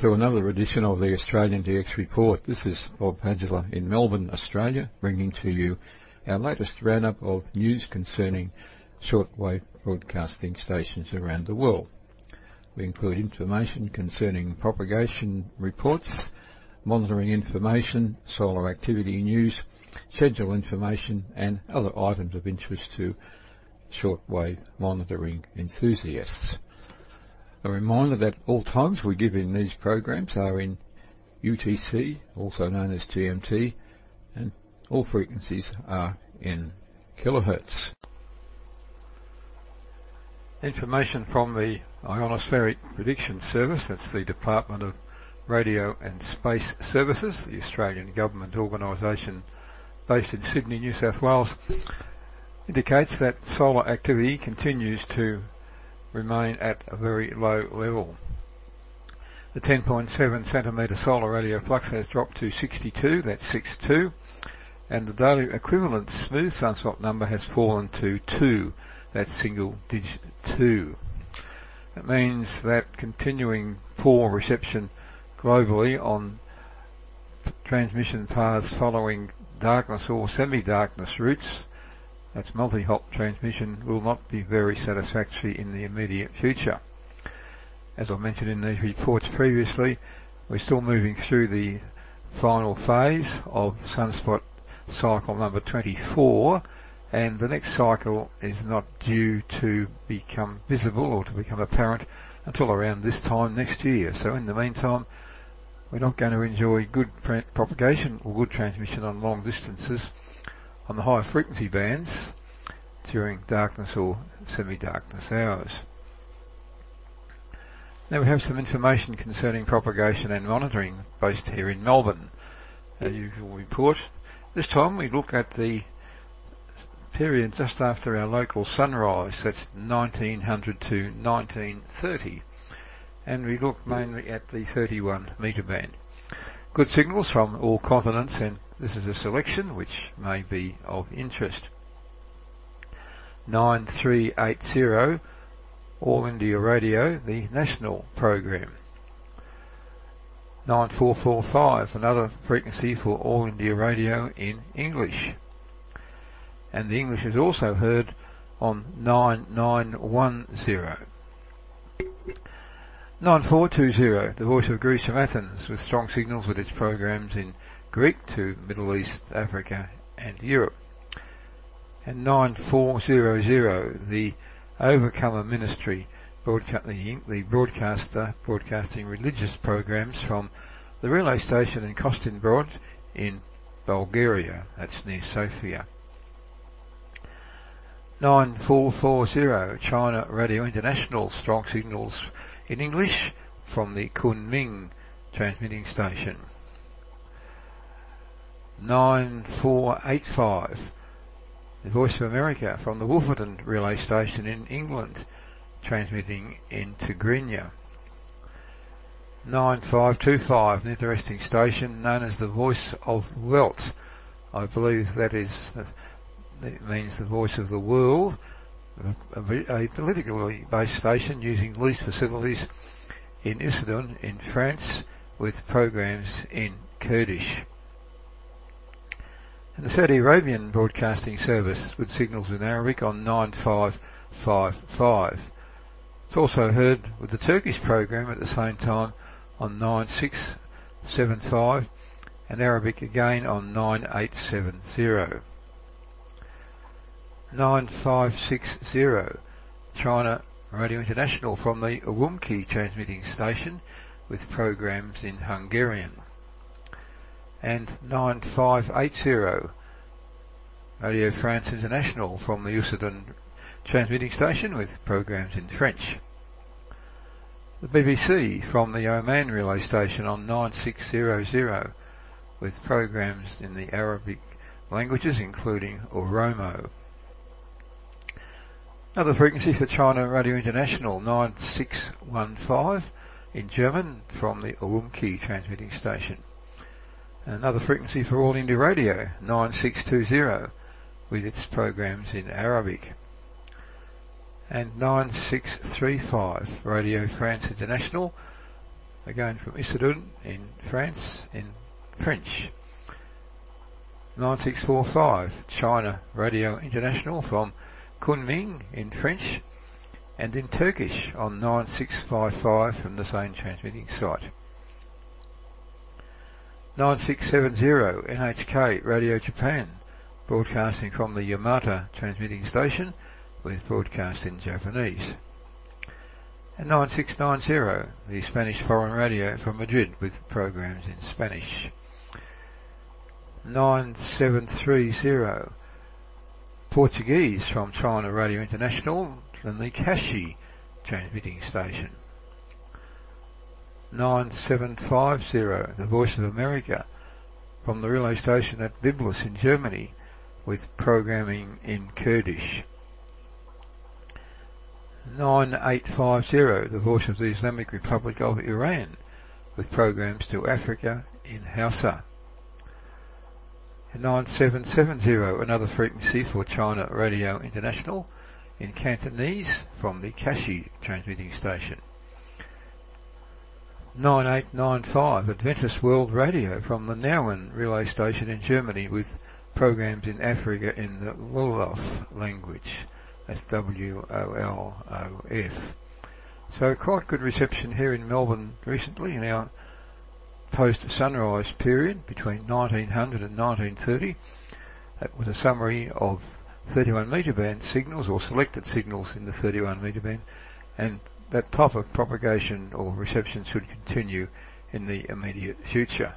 to another edition of the Australian DX Report. This is Bob Padgela in Melbourne, Australia, bringing to you our latest roundup of news concerning shortwave broadcasting stations around the world. We include information concerning propagation reports, monitoring information, solar activity news, schedule information and other items of interest to shortwave monitoring enthusiasts. A reminder that all times we give in these programs are in UTC, also known as GMT, and all frequencies are in kilohertz. Information from the Ionospheric Prediction Service, that's the Department of Radio and Space Services, the Australian government organisation based in Sydney, New South Wales, indicates that solar activity continues to remain at a very low level. The 10.7 centimetre solar radio flux has dropped to 62, that's 62, and the daily equivalent smooth sunspot number has fallen to 2, that's single digit 2. It means that continuing poor reception globally on transmission paths following darkness or semi-darkness routes, that's multi-hop transmission, will not be very satisfactory in the immediate future. As I mentioned in these reports previously, we're still moving through the final phase of sunspot cycle number 24, and the next cycle is not due to become visible or to become apparent until around this time next year. So in the meantime, we're not going to enjoy good propagation or good transmission on long distances on the higher frequency bands during darkness or semi-darkness hours. Now we have some information concerning propagation and monitoring based here in Melbourne. A usual report. This time we look at the period just after our local sunrise, that's 1900 to 1930, and we look mainly at the 31 metre band. Good signals from all continents, and this is a selection which may be of interest. 9380, All India Radio, the national program. 9445, another frequency for All India Radio in English. And the English is also heard on 9910. 9420, the Voice of Greece from Athens, with strong signals with its programs in Greek to Middle East, Africa and Europe. And 9400, the Overcomer Ministry, the broadcaster broadcasting religious programs from the relay station in Kostinbrod in Bulgaria, that's near Sofia. 9440, China Radio International, strong signals in English from the Kunming transmitting station. 9485, the Voice of America from the Wolferton relay station in England, transmitting in Tigrinya. 9525, an interesting station known as the Voice of Welt. I believe that means the voice of the world, a politically based station using leased facilities in Issoudun in France with programs in Kurdish. And the Saudi Arabian Broadcasting Service with signals in Arabic on 9555. It's also heard with the Turkish program at the same time on 9675 and Arabic again on 9870. 9560, China Radio International from the Urumqi transmitting station with programs in Hungarian. And 9580, Radio France International from the Issoudun transmitting station with programs in French. The BBC from the Oman relay station on 9600 with programs in the Arabic languages including Oromo. Another frequency for China Radio International, 9615 in German from the Urumqi transmitting station. And another frequency for All India Radio, 9620, with its programs in Arabic. And 9635, Radio France International again from Issoudun in France in French. 9645 China Radio International from Kunming in French and in Turkish on 9655 from the same transmitting site. 9670 NHK Radio Japan, broadcasting from the Yamata transmitting station with broadcast in Japanese. And 9690 the Spanish Foreign Radio from Madrid with programs in Spanish. 9730 Portuguese from China Radio International from the Kashi transmitting station. 9750 the Voice of America from the relay station at Biblis in Germany with programming in Kurdish. 9850 the Voice of the Islamic Republic of Iran with programs to Africa in Hausa. 9770 another frequency for China Radio International in Cantonese from the Kashi transmitting station. 9895 Adventist World Radio from the Nauen relay station in Germany with programs in Africa in the Wolof language. That's W-O-L-O-F. So quite good reception here in Melbourne recently in our post-sunrise period between 1900 and 1930. That was a summary of 31 metre band signals or selected signals in the 31 metre band, and that type of propagation or reception should continue in the immediate future.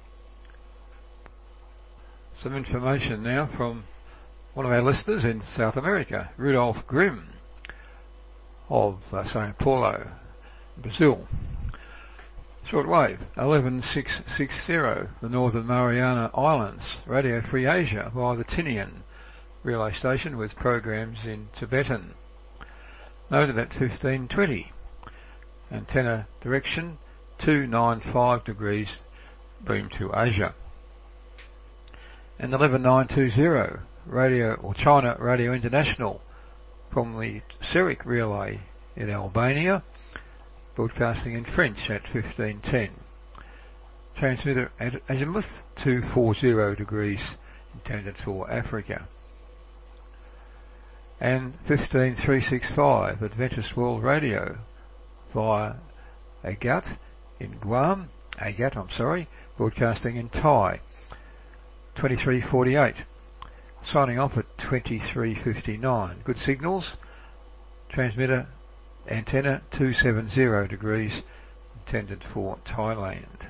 Some information now from one of our listeners in South America, Rudolph Grimm of Sao Paulo, Brazil. Shortwave 11660, the Northern Mariana Islands, Radio Free Asia via the Tinian relay station with programs in Tibetan. Noted at 1520. Antenna direction 295 degrees, beam to Asia. And 11920, Radio or China Radio International from the Serik relay in Albania, broadcasting in French at 1510. Transmitter at azimuth 240 degrees, intended for Africa. And 15365 Adventist World Radio via Agat, broadcasting in Thai. 2348. Signing off at 2359. Good signals. Transmitter antenna 270 degrees, intended for Thailand.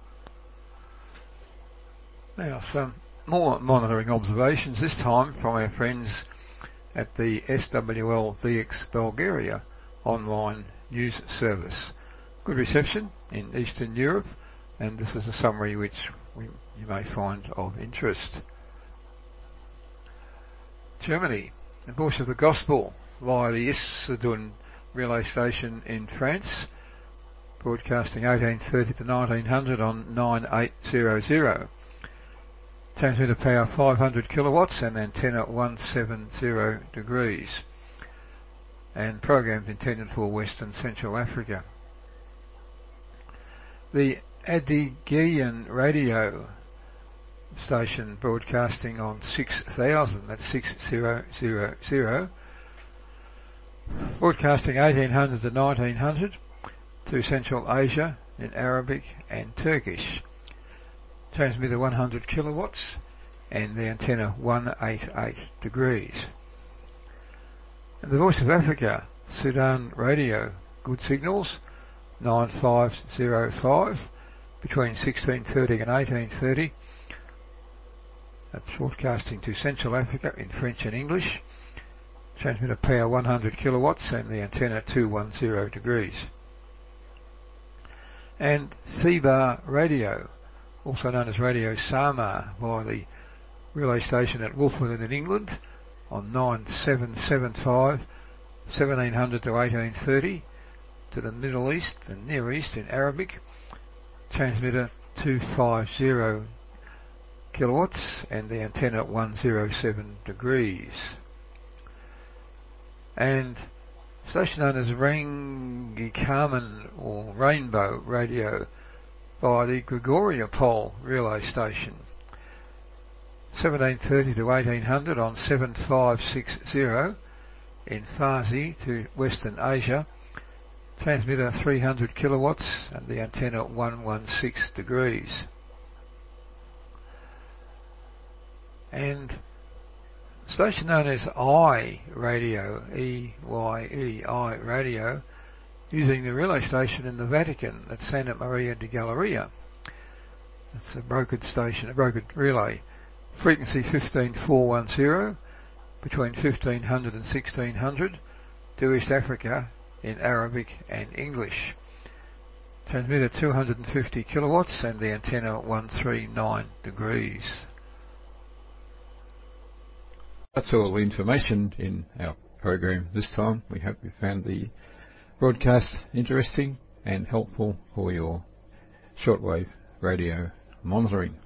Now some more monitoring observations, this time from our friends at the SWL VX Bulgaria online news service. Good reception in Eastern Europe, and this is a summary which you may find of interest. Germany, the Voice of the Gospel via the Issoudun relay station in France, broadcasting 1830 to 1900 on 9800. Transmitter power 500 kilowatts and antenna 170 degrees. And programs intended for West and Central Africa. The Adigeian radio station broadcasting on 6000, that's 6000, broadcasting 1800 to 1900 to Central Asia in Arabic and Turkish. Transmitter 100 kilowatts and the antenna 188 degrees. And the Voice of Africa, Sudan Radio, good signals, 9505 between 1630 and 1830. That's broadcasting to Central Africa in French and English. Transmitter power 100 kilowatts and the antenna 210 degrees. And Thebar Radio, also known as Radio Sama, via the relay station at Wolferton in England on 9775, 1700 to 1830 to the Middle East and Near East in Arabic. Transmitter 250 kilowatts and the antenna 107 degrees. And Station known as Rangikaman or Rainbow Radio by the Grigoriopol relay station. 1730 to 1800 on 7560 in Farsi to Western Asia. Transmitter 300 kilowatts and the antenna 116 degrees. And station known as I Radio, E-Y-E, I Radio, using the relay station in the Vatican at Santa Maria di Galleria. That's a brokered station, a brokered relay. Frequency 15410 between 1500 and 1600 to East Africa in Arabic and English. Transmitter 250 kilowatts and the antenna 139 degrees. That's all the information in our program this time. We hope you found the broadcast interesting and helpful for your shortwave radio monitoring.